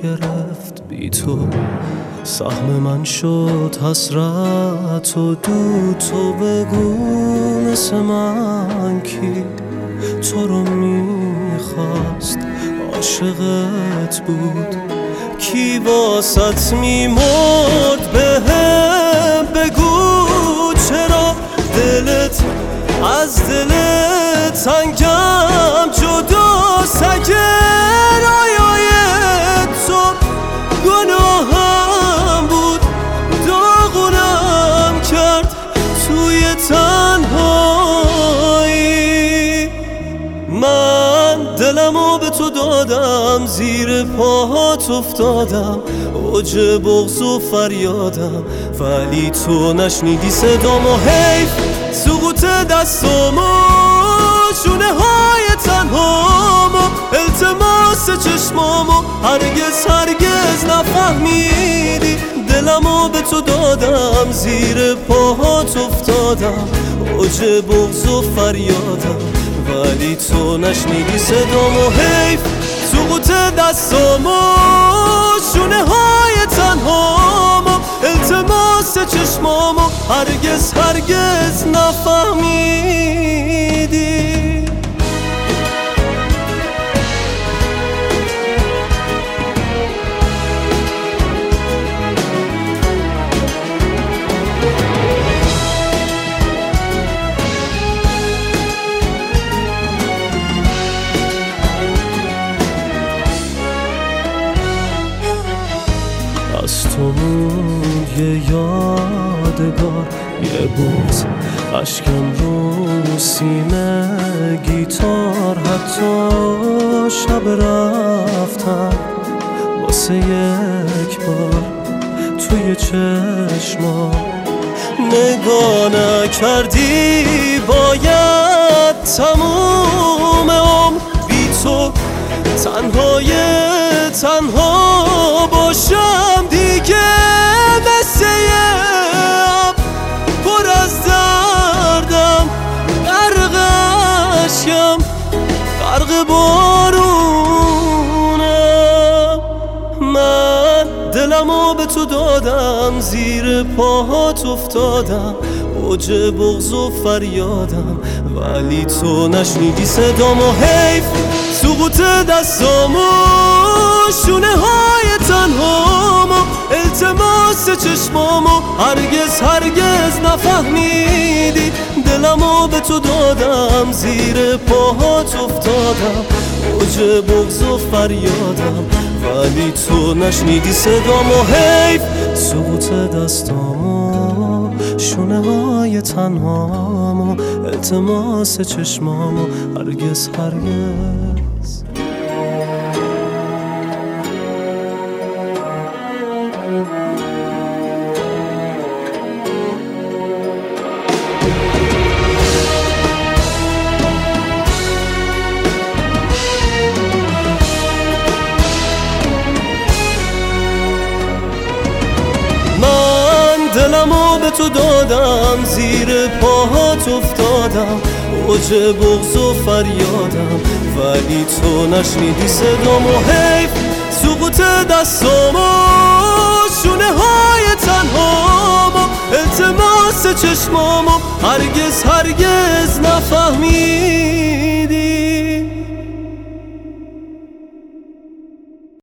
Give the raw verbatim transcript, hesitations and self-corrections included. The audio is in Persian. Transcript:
گرفت بی تو، سهم من شد حسرت و دود. تو بگو مثل من کی تو رو میخواست، عاشقت بود کی واسط میمرد. بهم بگو چرا دلت از دلت تنگم جداست. اگر رایای تو گناهم بود داغونم کرد توی تنهایی. من دلمو به تو دادم، زیر پاهات افتادم، اوج بغض و فریادم، ولی تو نشنیدی صدامو. حیف سقوط دستامو، شونه های تنهامو، التماس چشمامو هرگز هرگز نفهمیدی. دلمو به تو دادم، زیر پاهات افتادم، اوج بغض و فریادم، ولی تو نشنیدی صدامو. حیف سقوط دستامو، شونه های تنهامو، التماس چشمامو هرگز هرگز نفهمیدی. از تو موند یه یادگار، یه بغض اشکم رو سینه گیتار. حتی شب رفتم واسه یک بار توی چشما نگاه نکردی. باید تموم عمر بی تو تنهای تنها باشم دیگه، مثل یه آب پر از دردم، غرق اشکم، غرق بارونم. من دلمو به تو دادم، زیر پاهات افتادم، اوج بغض و فریادم، ولی تو نشنیدی صدامو. حیف سقوط دستامو، شونه های تنهامو، التماس چشمامو هرگز هرگز نفهمیدی. دلمو به تو دادم، زیر پاهات افتادم، اوج بغض و فریادم، ولی تو نشنیدی صدامو. حیف سقوط دستامو، شونه های تنهامو، التماس چشمامو هرگز هرگز. دلمو به تو دادم، زیر پاهات افتادم، اوج بغض و فریادم، ولی تو نشنیدی صدامو. حیف سقوط دستامو، شونه های تنهامو، التماس چشمامو هرگز هرگز نفهمی